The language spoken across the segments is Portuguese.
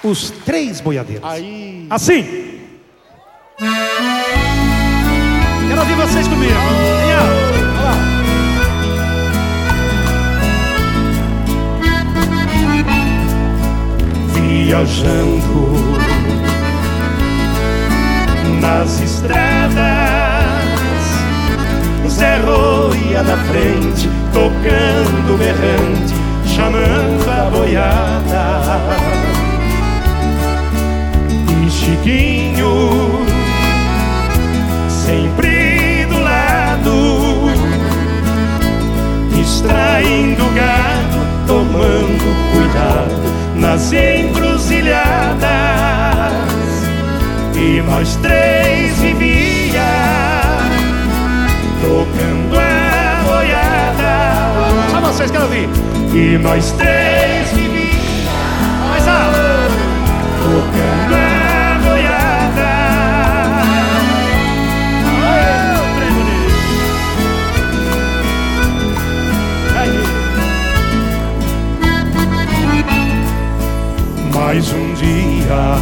Os Três Boiadeiros. Aí. Assim. Quero ouvir vocês comigo. Vem, olha lá. Viajando nas estradas, Zé Roia na frente, tocando berrante, chamando a boiada. E Chiquinho sempre do lado, extraindo gado, tomando cuidado nas encruzilhadas. E nós três vivia tocando a boiada. Só vocês, quero ouvir. E nós três vivia Mais alto. tocando a boiada. Oh, trem bonito. Mais um dia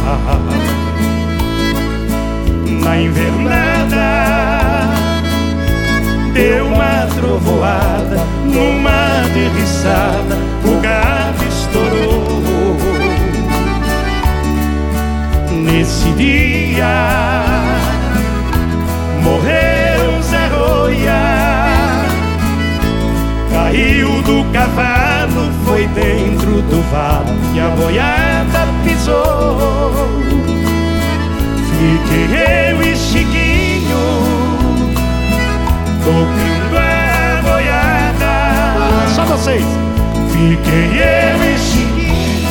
na invernada, deu uma trovoada, numa derriçada o gado estourou. Nesse dia morreu Zé Roia, caiu do cavalo, foi dentro do valo e a boiada pisou. Fiquei eu e Chiquinho tocando a boiada. Só vocês. Fiquei eu e Chiquinho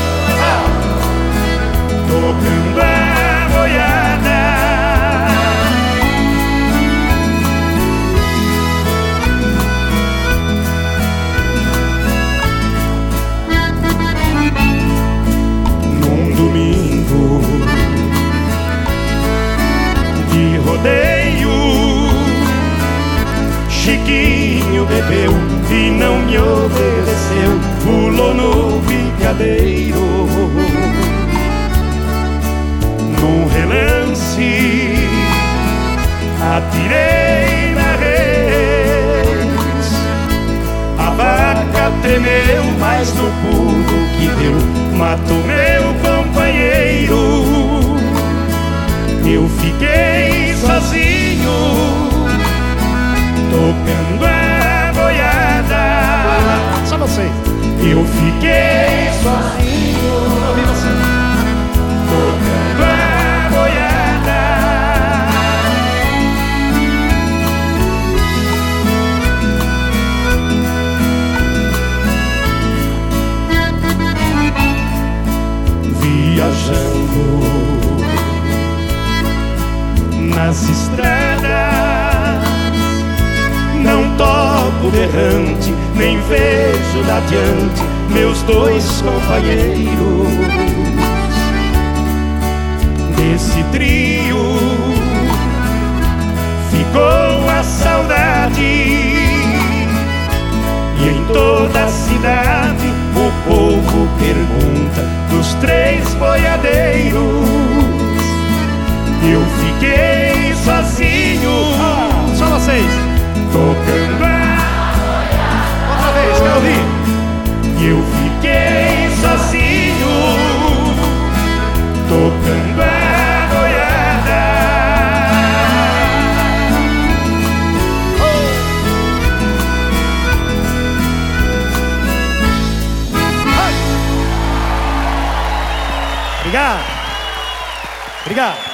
tocando a boiada. Num domingo de rodeio, Chiquinho bebeu e não me obedeceu, pulou no picadeiro. Num relance atirei na res, a vaca tremeu, mas no pulo que deu matou meu companheiro. Eu fiquei sozinho tocando a boiada. Só vocês. Eu fiquei sozinho Ouvi você. tocando a boiada. Viajando nas estradas, não toco berrante, nem vejo adiante meus dois companheiros. Desse trio ficou a saudade, e em toda a cidade o povo pergunta dos três boiadeiros. Eu fiquei sozinho, Só vocês. tocando a boiada. Outra vez, quero ouvir. Eu fiquei sozinho tocando a boiada. Obrigado. Obrigado.